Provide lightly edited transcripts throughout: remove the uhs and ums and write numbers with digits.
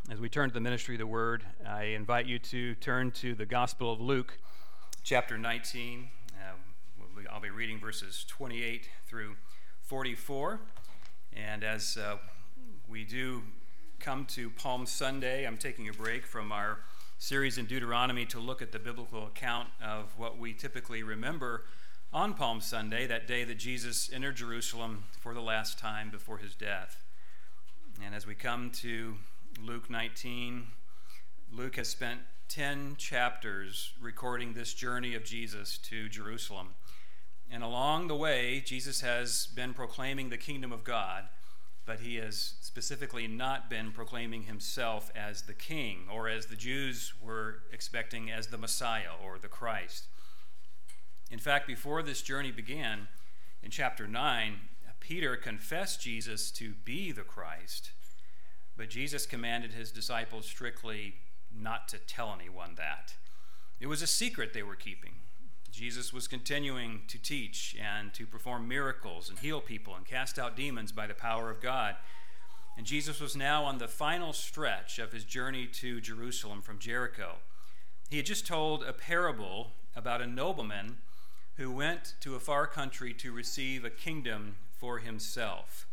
As we turn to the ministry of the Word, I invite you to turn to the Gospel of Luke, chapter 19. I'll be reading verses 28 through 44. And as we do come to Palm Sunday, I'm taking a break from our series in Deuteronomy to look at the biblical account of what we typically remember on Palm Sunday, that day that Jesus entered Jerusalem for the last time before his death. And as we come to Luke 19, Luke has spent 10 chapters recording this journey of Jesus to Jerusalem. And along the way, Jesus has been proclaiming the kingdom of God, but he has specifically not been proclaiming himself as the king, or as the Jews were expecting, as the Messiah or the Christ. In fact, before this journey began, in chapter 9, Peter confessed Jesus to be the Christ, but Jesus commanded his disciples strictly not to tell anyone that. It was a secret they were keeping. Jesus was continuing to teach and to perform miracles and heal people and cast out demons by the power of God. And Jesus was now on the final stretch of his journey to Jerusalem from Jericho. He had just told a parable about a nobleman who went to a far country to receive a kingdom for himself.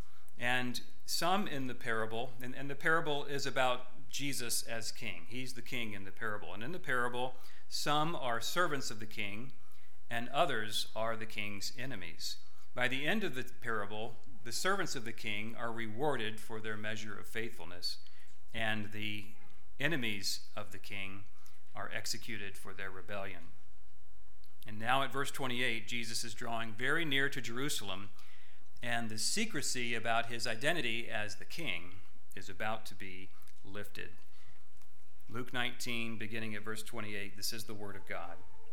And some in the parable, and the parable is about Jesus as king. He's the king in the parable. And in the parable, some are servants of the king, and others are the king's enemies. By the end of the parable, the servants of the king are rewarded for their measure of faithfulness, and the enemies of the king are executed for their rebellion. And now at verse 28, Jesus is drawing very near to Jerusalem, and the secrecy about his identity as the king is about to be lifted. Luke 19, beginning at verse 28, this is the word of God.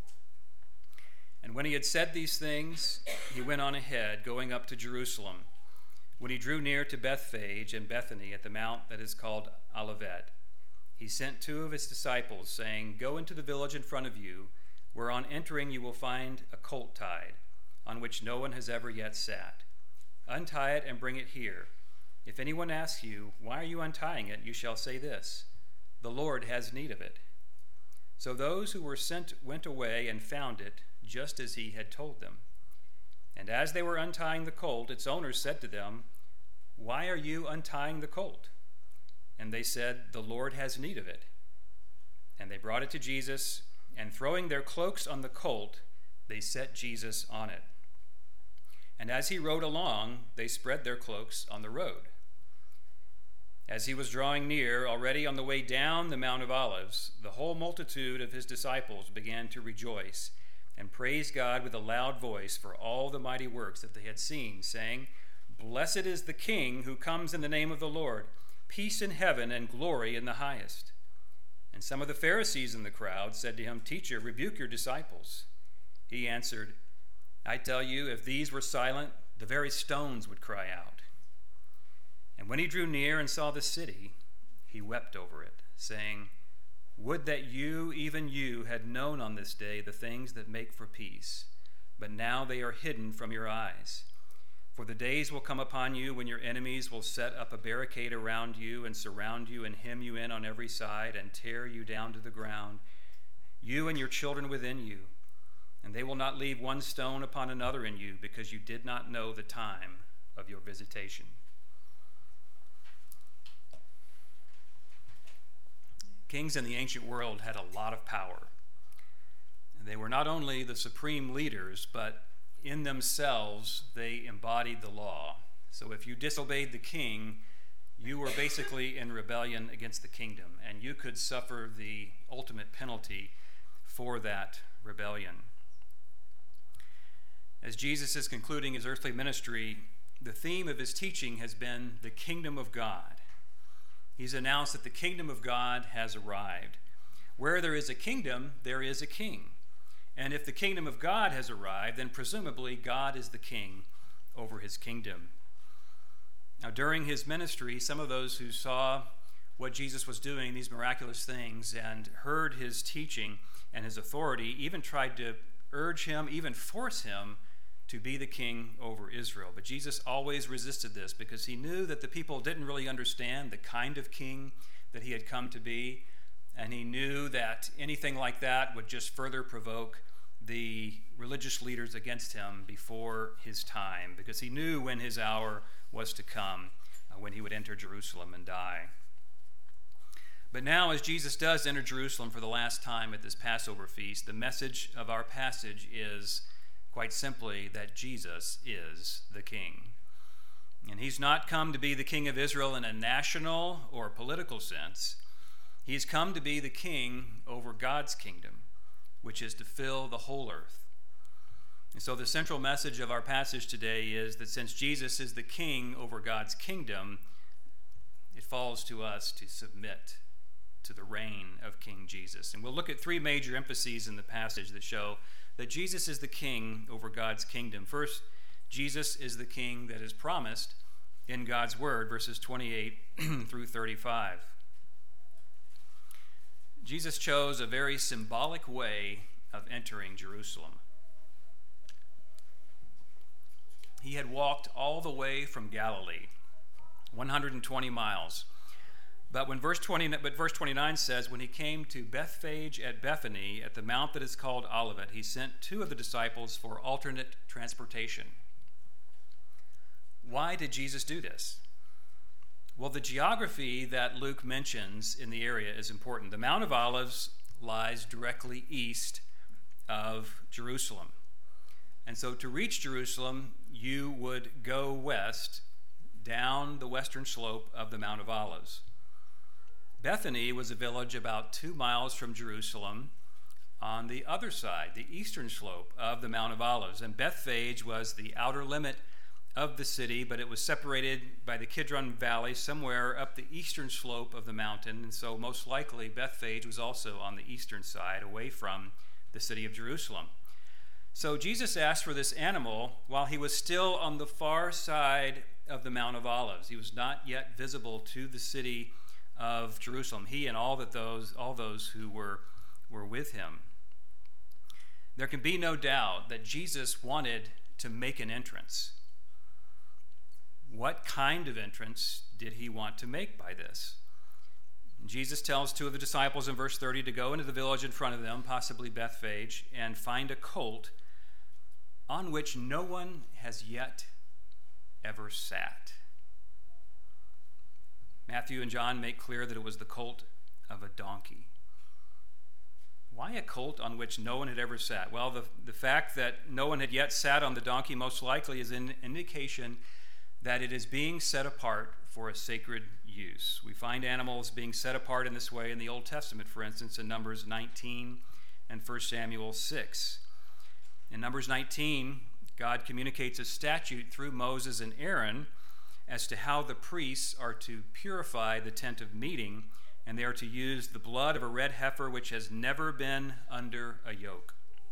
And when he had said these things, he went on ahead, going up to Jerusalem. When he drew near to Bethphage and Bethany at the mount that is called Olivet, he sent two of his disciples, saying, "Go into the village in front of you, where on entering you will find a colt tied, on which no one has ever yet sat. Untie it and bring it here. If anyone asks you, 'Why are you untying it?' you shall say this, 'The Lord has need of it.'" So those who were sent went away and found it, just as he had told them. And as they were untying the colt, its owners said to them, "Why are you untying the colt?" And they said, "The Lord has need of it." And they brought it to Jesus, and throwing their cloaks on the colt, they set Jesus on it. And as he rode along, they spread their cloaks on the road. As he was drawing near, already on the way down the Mount of Olives, the whole multitude of his disciples began to rejoice and praise God with a loud voice for all the mighty works that they had seen, saying, "Blessed is the King who comes in the name of the Lord, peace in heaven and glory in the highest." And some of the Pharisees in the crowd said to him, "Teacher, rebuke your disciples." He answered, "I tell you, if these were silent, the very stones would cry out." And when he drew near and saw the city, he wept over it, saying, "Would that you, even you, had known on this day the things that make for peace, but now they are hidden from your eyes. For the days will come upon you when your enemies will set up a barricade around you and surround you and hem you in on every side and tear you down to the ground, you and your children within you. And they will not leave one stone upon another in you, because you did not know the time of your visitation." Kings in the ancient world had a lot of power. They were not only the supreme leaders, but in themselves they embodied the law. So if you disobeyed the king, you were basically in rebellion against the kingdom, and you could suffer the ultimate penalty for that rebellion. As Jesus is concluding his earthly ministry, the theme of his teaching has been the kingdom of God. He's announced that the kingdom of God has arrived. Where there is a kingdom, there is a king. And if the kingdom of God has arrived, then presumably God is the king over his kingdom. Now, during his ministry, some of those who saw what Jesus was doing, these miraculous things, and heard his teaching and his authority, even tried to urge him, even force him to be the king over Israel. But Jesus always resisted this because he knew that the people didn't really understand the kind of king that he had come to be, and he knew that anything like that would just further provoke the religious leaders against him before his time, because he knew when his hour was to come, when he would enter Jerusalem and die. But now, as Jesus does enter Jerusalem for the last time at this Passover feast, the message of our passage is quite simply that Jesus is the King. And he's not come to be the King of Israel in a national or political sense. He's come to be the King over God's kingdom, which is to fill the whole earth. And so the central message of our passage today is that since Jesus is the King over God's kingdom, it falls to us to submit to the reign of King Jesus. And we'll look at three major emphases in the passage that show that Jesus is the King over God's kingdom. First, Jesus is the King that is promised in God's word, verses 28 through 35. Jesus chose a very symbolic way of entering Jerusalem. He had walked all the way from Galilee, 120 miles. But verse 29 says, when he came to Bethphage at Bethany, at the mount that is called Olivet, he sent two of the disciples for alternate transportation. Why did Jesus do this? Well, the geography that Luke mentions in the area is important. The Mount of Olives lies directly east of Jerusalem. And so to reach Jerusalem, you would go west down the western slope of the Mount of Olives. Bethany was a village about 2 miles from Jerusalem on the other side, the eastern slope of the Mount of Olives. And Bethphage was the outer limit of the city, but it was separated by the Kidron Valley somewhere up the eastern slope of the mountain. And so most likely Bethphage was also on the eastern side, away from the city of Jerusalem. So Jesus asked for this animal while he was still on the far side of the Mount of Olives. He was not yet visible to the city of Jerusalem, he and all those who were with him. There can be no doubt that Jesus wanted to make an entrance. What kind of entrance did he want to make by this? Jesus tells two of the disciples in verse 30 to go into the village in front of them, possibly Bethphage, and find a colt on which no one has yet ever sat. Matthew and John make clear that it was the colt of a donkey. Why a colt on which no one had ever sat? Well, the fact that no one had yet sat on the donkey most likely is an indication that it is being set apart for a sacred use. We find animals being set apart in this way in the Old Testament, for instance, in Numbers 19 and 1 Samuel 6. In Numbers 19, God communicates a statute through Moses and Aaron as to how the priests are to purify the tent of meeting, and they are to use the blood of a red heifer which has never been under a yoke.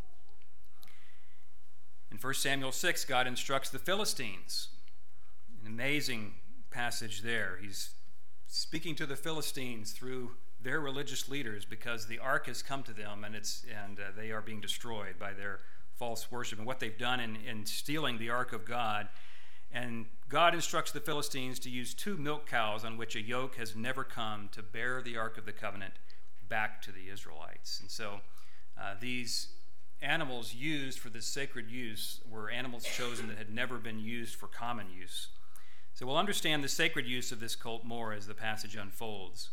In 1 Samuel 6, God instructs the Philistines. An amazing passage there. He's speaking to the Philistines through their religious leaders because the ark has come to them and they are being destroyed by their false worship and what they've done in stealing the ark of God. And God instructs the Philistines to use 2 milk cows on which a yoke has never come to bear the Ark of the Covenant back to the Israelites. And so these animals used for this sacred use were animals chosen that had never been used for common use. So we'll understand the sacred use of this colt more as the passage unfolds.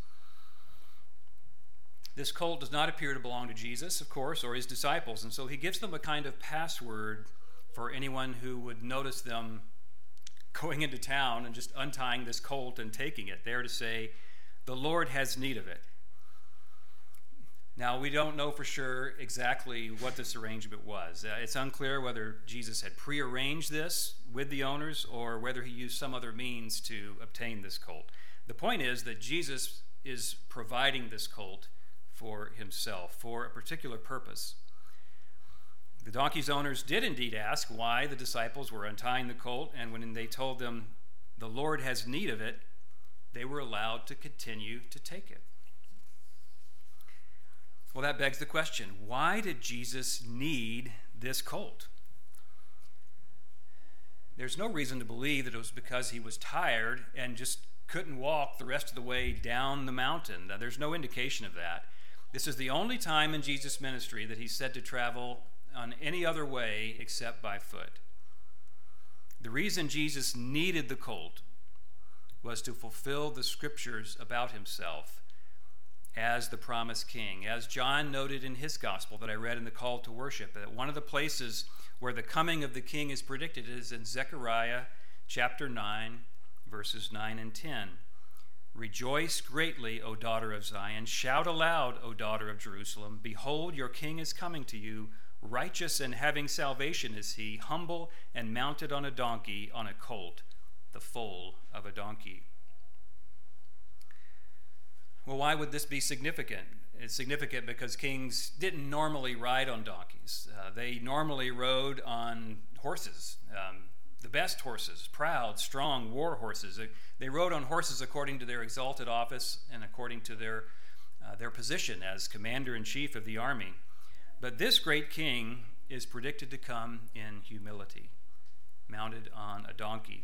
This colt does not appear to belong to Jesus, of course, or his disciples, and so he gives them a kind of password for anyone who would notice them going into town and just untying this colt and taking it there to say, "The Lord has need of it." Now, we don't know for sure exactly what this arrangement was. It's unclear whether Jesus had prearranged this with the owners or whether he used some other means to obtain this colt. The point is that Jesus is providing this colt for himself, for a particular purpose. The donkey's owners did indeed ask why the disciples were untying the colt, and when they told them the Lord has need of it, they were allowed to continue to take it. Well, that begs the question, why did Jesus need this colt? There's no reason to believe that it was because he was tired and just couldn't walk the rest of the way down the mountain. Now, there's no indication of that. This is the only time in Jesus' ministry that he's said to travel on any other way except by foot. The reason Jesus needed the colt was to fulfill the scriptures about himself as the promised king. As John noted in his gospel that I read in the call to worship, that one of the places where the coming of the king is predicted is in Zechariah chapter 9, verses 9 and 10. Rejoice greatly, O daughter of Zion. Shout aloud, O daughter of Jerusalem. Behold, your king is coming to you. Righteous and having salvation is he, humble and mounted on a donkey, on a colt, the foal of a donkey. Well, why would this be significant? It's significant because kings didn't normally ride on donkeys. They normally rode on horses, the best horses, proud, strong war horses. They rode on horses according to their exalted office and according to their position as commander-in-chief of the army. But this great king is predicted to come in humility, mounted on a donkey.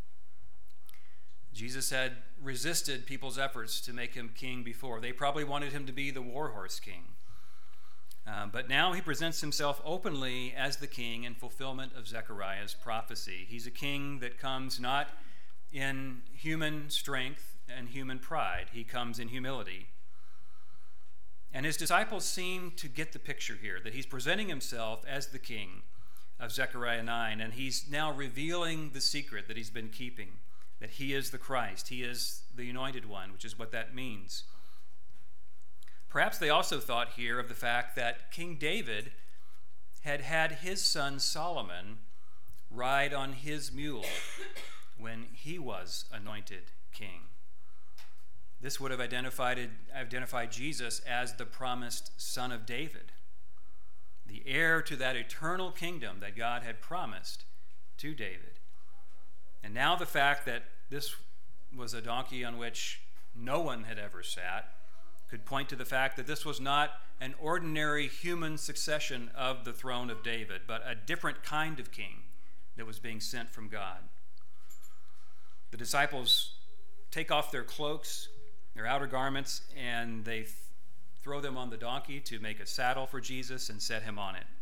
Jesus had resisted people's efforts to make him king before. They probably wanted him to be the war horse king. But now he presents himself openly as the king in fulfillment of Zechariah's prophecy. He's a king that comes not in human strength and human pride. He comes in humility. And his disciples seem to get the picture here, that he's presenting himself as the king of Zechariah 9, and he's now revealing the secret that he's been keeping, that he is the Christ, he is the anointed one, which is what that means. Perhaps they also thought here of the fact that King David had had his son Solomon ride on his mule when he was anointed king. This would have identified Jesus as the promised son of David, the heir to that eternal kingdom that God had promised to David. And now the fact that this was a donkey on which no one had ever sat could point to the fact that this was not an ordinary human succession of the throne of David, but a different kind of king that was being sent from God. The disciples take off their cloaks, their outer garments, and they throw them on the donkey to make a saddle for Jesus and set him on it.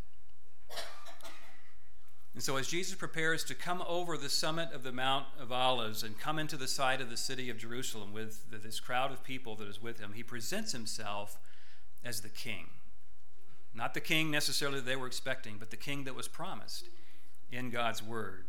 And so as Jesus prepares to come over the summit of the Mount of Olives and come into the side of the city of Jerusalem with this crowd of people that is with him, he presents himself as the king. Not the king necessarily that they were expecting, but the king that was promised in God's word.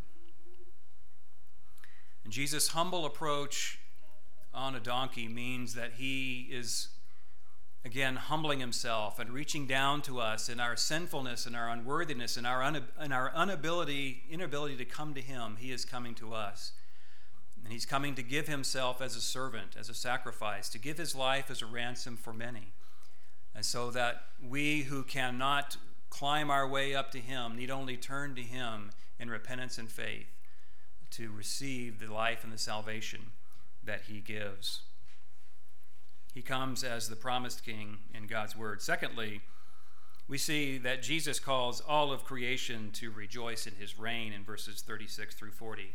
And Jesus' humble approach on a donkey means that he is, again, humbling himself and reaching down to us in our sinfulness and our unworthiness and our inability to come to him. He is coming to us. And he's coming to give himself as a servant, as a sacrifice, to give his life as a ransom for many. And so that we who cannot climb our way up to him need only turn to him in repentance and faith to receive the life and the salvation that he gives. He comes as the promised king in God's word. Secondly, we see that Jesus calls all of creation to rejoice in his reign in verses 36 through 40.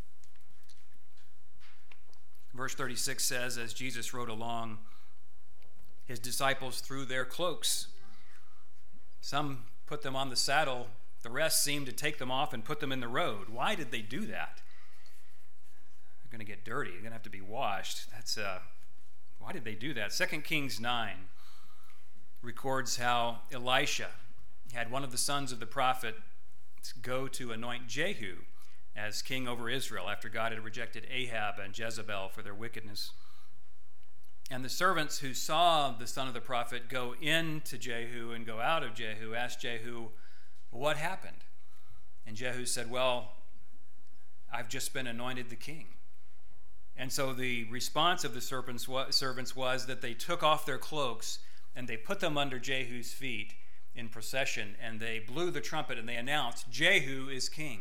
Verse 36 says, as Jesus rode along, his disciples threw their cloaks. Some put them on the saddle. The rest seemed to take them off and put them in the road. Why did they do that? They're going to get dirty. They're going to have to be washed. Why did they do that? 2 Kings 9 records how Elisha had one of the sons of the prophet go to anoint Jehu as king over Israel after God had rejected Ahab and Jezebel for their wickedness. And the servants who saw the son of the prophet go into Jehu and go out of Jehu asked Jehu, what happened? And Jehu said, well, I've just been anointed the king. And so the response of the servants was that they took off their cloaks and they put them under Jehu's feet in procession, and they blew the trumpet and they announced, Jehu is king.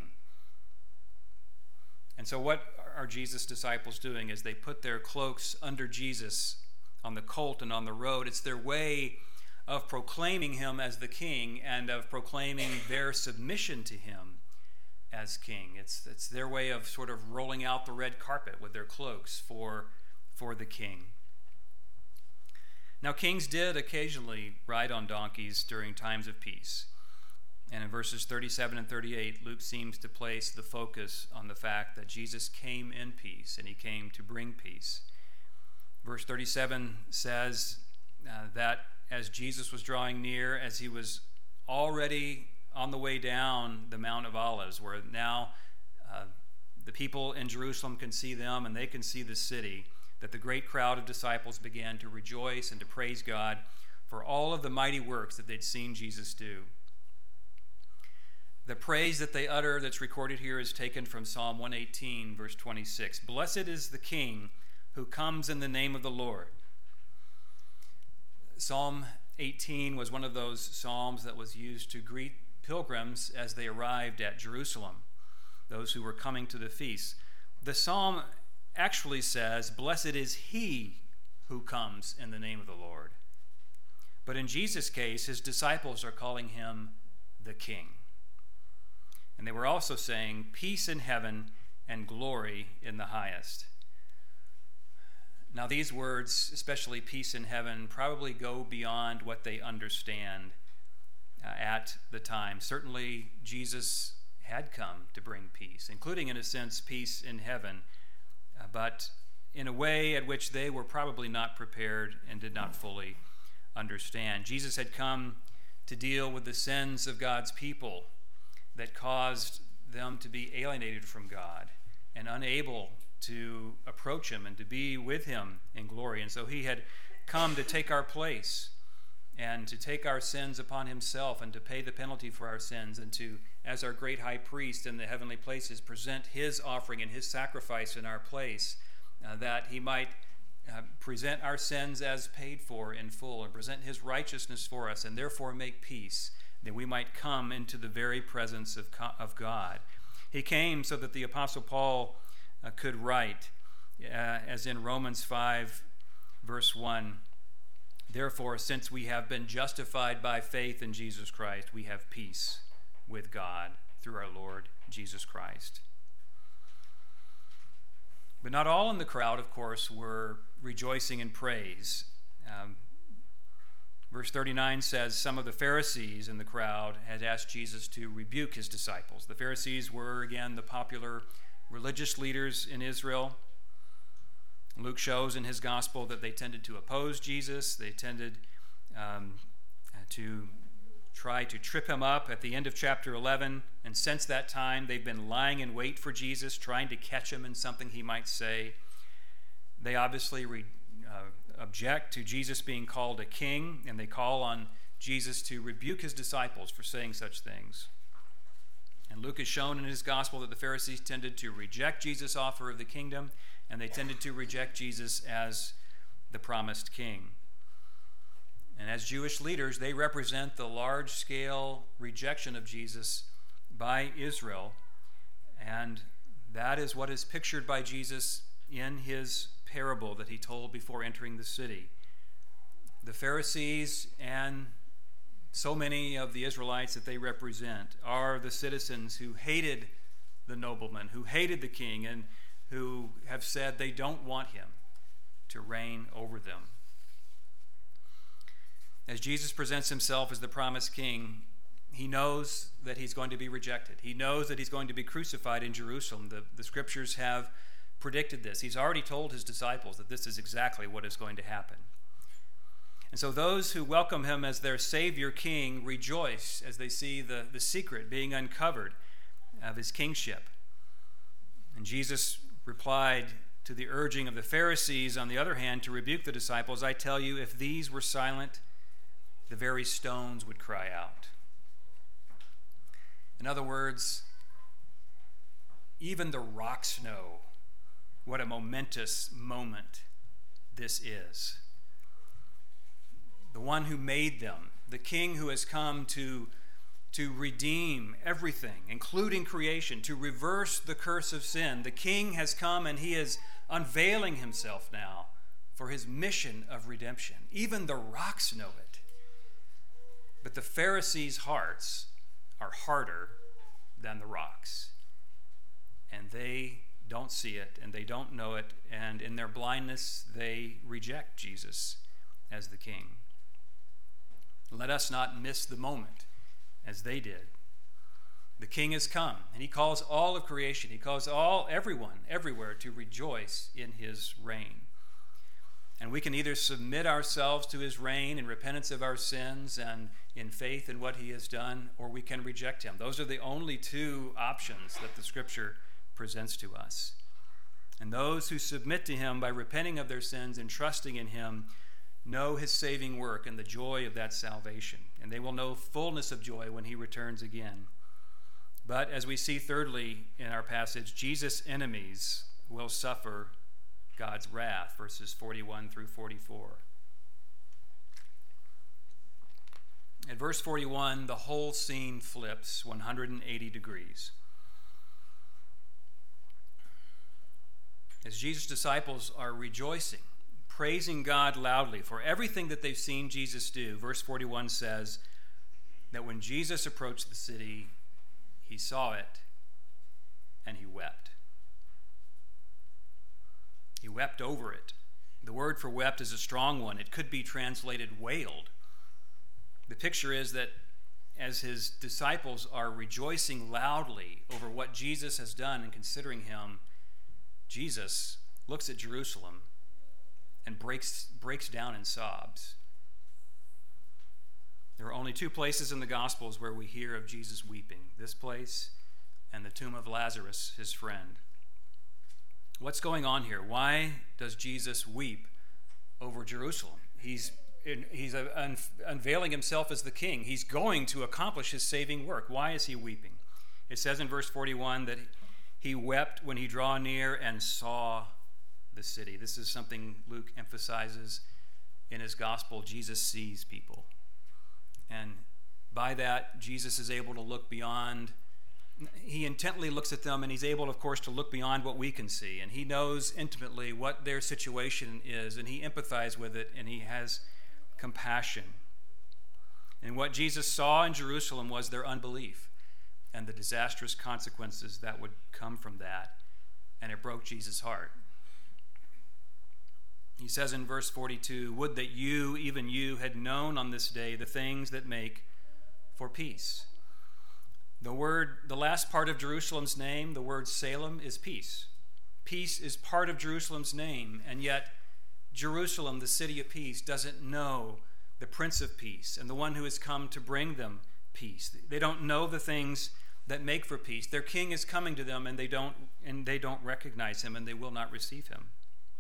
And so what are Jesus' disciples doing as they put their cloaks under Jesus on the colt and on the road? It's their way of proclaiming him as the king and of proclaiming their submission to him as king. It's their way of sort of rolling out the red carpet with their cloaks for the king. Now, kings did occasionally ride on donkeys during times of peace. And in verses 37 and 38, Luke seems to place the focus on the fact that Jesus came in peace, and he came to bring peace. Verse 37 says that as Jesus was drawing near, as he was already on the way down the Mount of Olives, where now the people in Jerusalem can see them and they can see the city, that the great crowd of disciples began to rejoice and to praise God for all of the mighty works that they'd seen Jesus do. The praise that they utter that's recorded here is taken from Psalm 118, verse 26. Blessed is the King who comes in the name of the Lord. Psalm 18 was one of those psalms that was used to greet pilgrims as they arrived at Jerusalem, those who were coming to the feast. The psalm actually says, blessed is he who comes in the name of the Lord. But in Jesus' case, his disciples are calling him the King. And they were also saying, peace in heaven and glory in the highest. Now, these words, especially peace in heaven, probably go beyond what they understand at the time. Certainly, Jesus had come to bring peace, including, in a sense, peace in heaven, but in a way at which they were probably not prepared and did not fully understand. Jesus had come to deal with the sins of God's people that caused them to be alienated from God and unable to approach him and to be with him in glory. And so he had come to take our place and to take our sins upon himself and to pay the penalty for our sins and to, as our great high priest in the heavenly places, present his offering and his sacrifice in our place, that he might present our sins as paid for in full and present his righteousness for us and therefore make peace, that we might come into the very presence of God. He came so that the Apostle Paul could write, as in Romans 5, verse 1, therefore, since we have been justified by faith in Jesus Christ, we have peace with God through our Lord Jesus Christ. But not all in the crowd, of course, were rejoicing in praise. Verse 39 says some of the Pharisees in the crowd had asked Jesus to rebuke his disciples. The Pharisees were, again, the popular religious leaders in Israel. Luke shows in his gospel that they tended to oppose Jesus. They tended to try to trip him up at the end of chapter 11. And since that time, they've been lying in wait for Jesus, trying to catch him in something he might say. They obviously object to Jesus being called a king, and they call on Jesus to rebuke his disciples for saying such things. And Luke has shown in his gospel that the Pharisees tended to reject Jesus' offer of the kingdom, and they tended to reject Jesus as the promised king. And as Jewish leaders, they represent the large-scale rejection of Jesus by Israel, and that is what is pictured by Jesus in his parable that he told before entering the city. The Pharisees and so many of the Israelites that they represent are the citizens who hated the nobleman, who hated the king, and who have said they don't want him to reign over them. As Jesus presents himself as the promised king, he knows that he's going to be rejected. He knows that he's going to be crucified in Jerusalem. The scriptures have predicted this. He's already told his disciples that this is exactly what is going to happen. And so those who welcome him as their Savior King rejoice as they see the secret being uncovered of his kingship. And Jesus replied to the urging of the Pharisees, on the other hand, to rebuke the disciples, I tell you, if these were silent, the very stones would cry out. In other words, even the rocks know what a momentous moment this is. The one who made them, the king who has come to redeem everything, including creation, to reverse the curse of sin. The king has come and he is unveiling himself now for his mission of redemption. Even the rocks know it. But the Pharisees' hearts are harder than the rocks. and they don't see it, and they don't know it, and in their blindness, they reject Jesus as the king. Let us not miss the moment as they did. The king has come, and he calls all of creation, he calls everyone, everywhere, to rejoice in his reign. And we can either submit ourselves to his reign in repentance of our sins and in faith in what he has done, or we can reject him. Those are the only two options that the Scripture presents to us. And those who submit to him by repenting of their sins and trusting in him know his saving work and the joy of that salvation. And they will know fullness of joy when he returns again. But as we see thirdly in our passage, Jesus' enemies will suffer God's wrath, verses 41 through 44. At verse 41, the whole scene flips 180 degrees. As Jesus' disciples are rejoicing, praising God loudly for everything that they've seen Jesus do, verse 41 says that when Jesus approached the city, he saw it and he wept. He wept over it. The word for wept is a strong one. It could be translated wailed. The picture is that as his disciples are rejoicing loudly over what Jesus has done and considering him, Jesus looks at Jerusalem and breaks down in sobs. There are only two places in the Gospels where we hear of Jesus weeping, this place and the tomb of Lazarus, his friend. What's going on here? Why does Jesus weep over Jerusalem? He's unveiling himself as the king. He's going to accomplish his saving work. Why is he weeping? It says in verse 41 that he wept when he drew near and saw the city. This is something Luke emphasizes in his gospel. Jesus sees people. And by that, Jesus is able to look beyond. He intently looks at them, and he's able, of course, to look beyond what we can see. And he knows intimately what their situation is, and he empathizes with it, and he has compassion. And what Jesus saw in Jerusalem was their unbelief and the disastrous consequences that would come from that. And it broke Jesus' heart. He says in verse 42, "Would that you, even you, had known on this day the things that make for peace." The last part of Jerusalem's name, the word Salem, is peace. Peace is part of Jerusalem's name, and yet Jerusalem, the city of peace, doesn't know the Prince of Peace and the one who has come to bring them peace. They don't know the things that make for peace. Their king is coming to them, and they don't recognize him, and they will not receive him.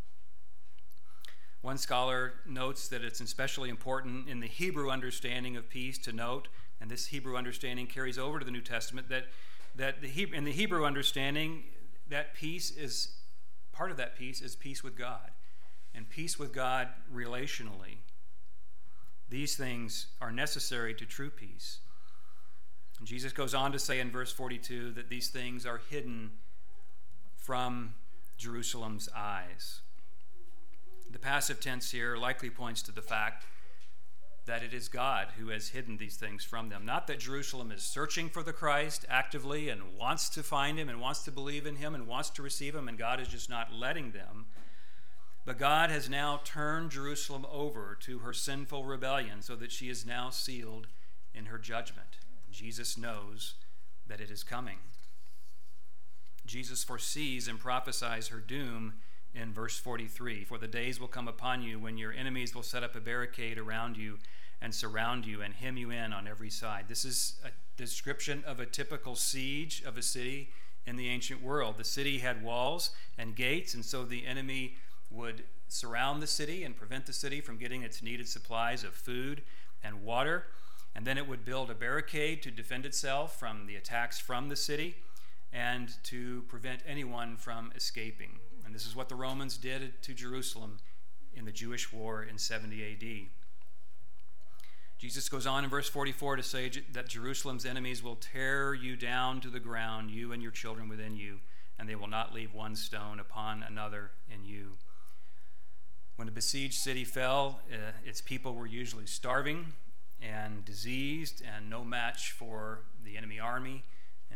One scholar notes that it's especially important in the Hebrew understanding of peace to note, and this Hebrew understanding carries over to the New Testament, that in the Hebrew understanding, that peace is, part of that peace is peace with God, and peace with God relationally. These things are necessary to true peace. And Jesus goes on to say in verse 42 that these things are hidden from Jerusalem's eyes. The passive tense here likely points to the fact that it is God who has hidden these things from them. Not that Jerusalem is searching for the Christ actively and wants to find him and wants to believe in him and wants to receive him, and God is just not letting them. But God has now turned Jerusalem over to her sinful rebellion so that she is now sealed in her judgment. Jesus knows that it is coming. Jesus foresees and prophesies her doom in verse 43. "For the days will come upon you when your enemies will set up a barricade around you and surround you and hem you in on every side." This is a description of a typical siege of a city in the ancient world. The city had walls and gates, and so the enemy would surround the city and prevent the city from getting its needed supplies of food and water. And then it would build a barricade to defend itself from the attacks from the city and to prevent anyone from escaping. And this is what the Romans did to Jerusalem in the Jewish war in 70 AD. Jesus goes on in verse 44 to say that Jerusalem's enemies will tear you down to the ground, you and your children within you, and they will not leave one stone upon another in you. When a besieged city fell, its people were usually starving and diseased and no match for the enemy army.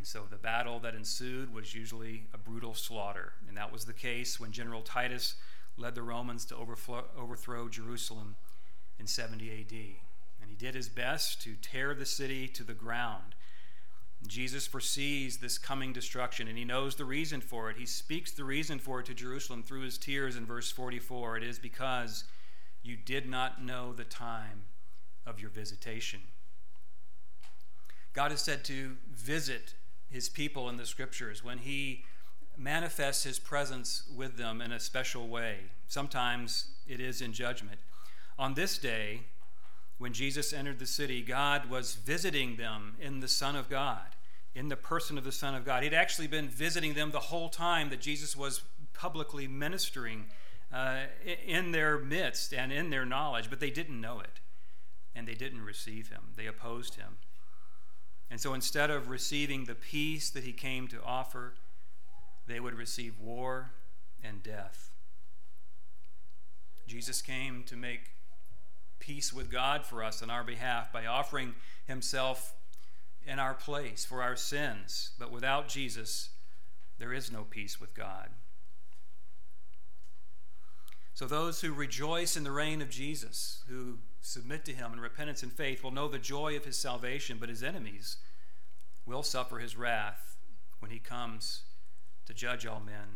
And so the battle that ensued was usually a brutal slaughter. And that was the case when General Titus led the Romans to overthrow Jerusalem in 70 AD. And he did his best to tear the city to the ground. Jesus foresees this coming destruction, and he knows the reason for it. He speaks the reason for it to Jerusalem through his tears in verse 44. It is because you did not know the time of your visitation. God is said to visit his people in the scriptures when he manifests his presence with them in a special way. Sometimes it is in judgment. On this day, when Jesus entered the city, God was visiting them in the Son of God, in the person of the Son of God. He'd actually been visiting them the whole time that Jesus was publicly ministering in their midst and in their knowledge, but they didn't know it, and they didn't receive him. They opposed him. And so instead of receiving the peace that he came to offer, they would receive war and death. Jesus came to make peace with God for us on our behalf by offering himself in our place for our sins. But without Jesus, there is no peace with God. So those who rejoice in the reign of Jesus, who submit to him in repentance and faith, will know the joy of his salvation, but his enemies will suffer his wrath when he comes to judge all men.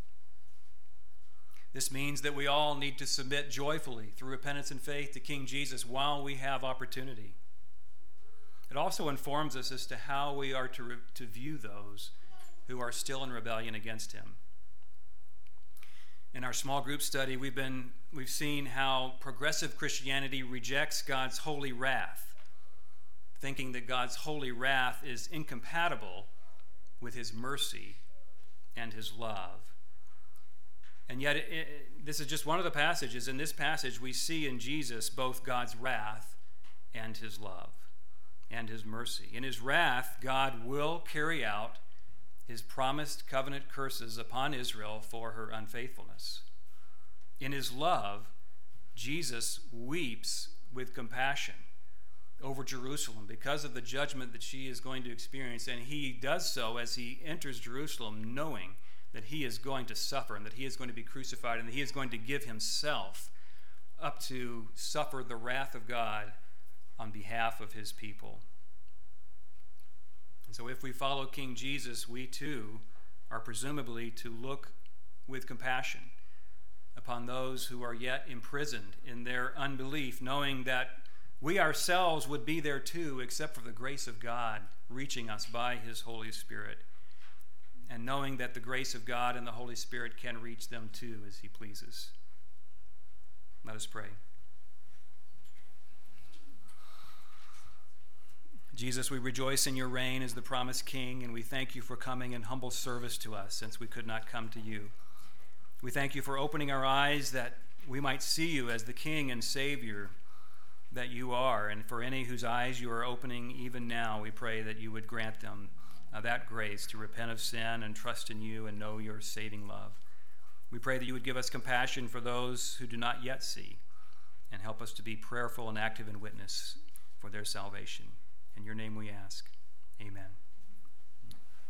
This means that we all need to submit joyfully through repentance and faith to King Jesus while we have opportunity. It also informs us as to how we are to view those who are still in rebellion against him. In our small group study, we've seen how progressive Christianity rejects God's holy wrath, thinking that God's holy wrath is incompatible with his mercy and his love. And yet, this is just one of the passages. In this passage, we see in Jesus both God's wrath and his love and his mercy. In his wrath, God will carry out his promised covenant curses upon Israel for her unfaithfulness. In his love, Jesus weeps with compassion over Jerusalem because of the judgment that she is going to experience, and he does so as he enters Jerusalem knowing that he is going to suffer and that he is going to be crucified and that he is going to give himself up to suffer the wrath of God on behalf of his people. And so if we follow King Jesus, we too are presumably to look with compassion upon those who are yet imprisoned in their unbelief, knowing that we ourselves would be there too, except for the grace of God reaching us by his Holy Spirit, and knowing that the grace of God and the Holy Spirit can reach them too as he pleases. Let us pray. Jesus, we rejoice in your reign as the promised King, and we thank you for coming in humble service to us since we could not come to you. We thank you for opening our eyes that we might see you as the King and Savior that you are, and for any whose eyes you are opening even now, we pray that you would grant them that grace to repent of sin and trust in you and know your saving love. We pray that you would give us compassion for those who do not yet see and help us to be prayerful and active in witness for their salvation. In your name we ask. Amen.